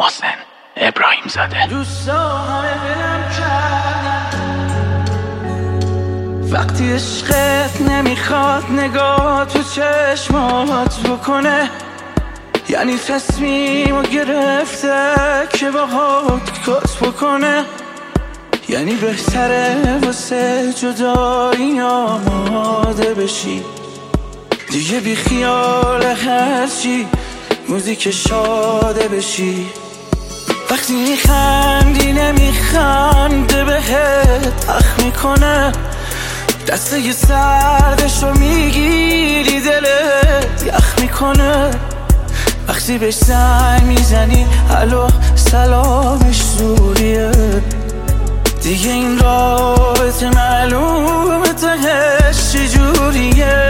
محسن ابراهیم زاده. دوستا همه دلم کردن وقتی عشقت نمیخواد نگاه تو چشمات بکنه، یعنی تصمیمو گرفته که باهات کات بکنه، یعنی بهتره واسه جدایی آماده بشی، دیگه بی خیال هرچی موزیک شاده بشی. وقتی میخندی نمیخنده بهت اخ میکنه، دسته ی سردشو میگیری دلت یخ میکنه. وقتی بهش زنگ میزنی الو سلامش زوریه، دیگه این رابطه معلومه تهش چجوریه.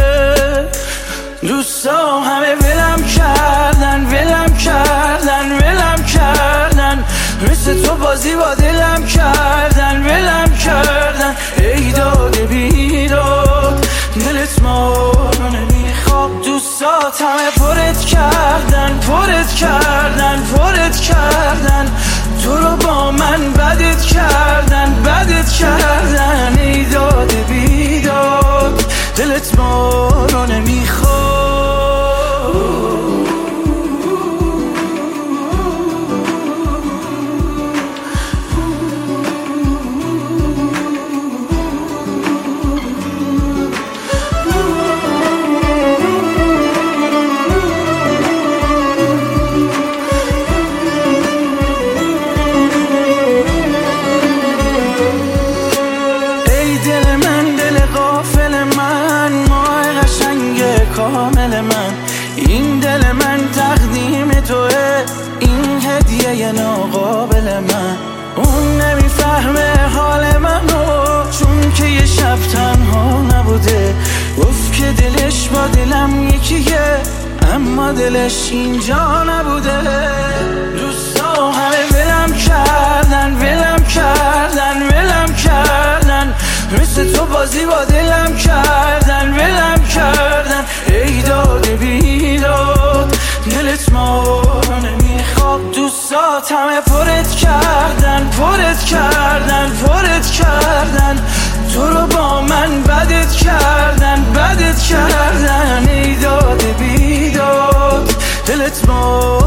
دوستا همه ولم کردن ولم کردن ولم کردن، مثل تو بازی با دلم کردن ولم کردن. ای داد بیداد دلت ما رو نمیخواد، دوستات همه پرت کردن پرت کردن پرت کردن، تو رو با من بدت کردن بدت کردن. ای داد بیداد دلت ما رو نمیخواد. کامل من این دل من تقدیم توه، این هدیه ناقابل من. اون نمیفهمه حال منو چون که یه شب تنها نبوده، گفت که دلش با دلم یکیه اما دلش اینجا نبوده. دوستا همه ولم کردن ولم کردن ولم کردن، مثل تو بازی با دلم کردن ولم کردن. ای داد بیداد دلت ما رو نمیخواد، دوستات همه پرت کردن پرت کردن پرت کردن، تو رو با من بدت کردن بدت کردن. ای داد بیداد دلت ما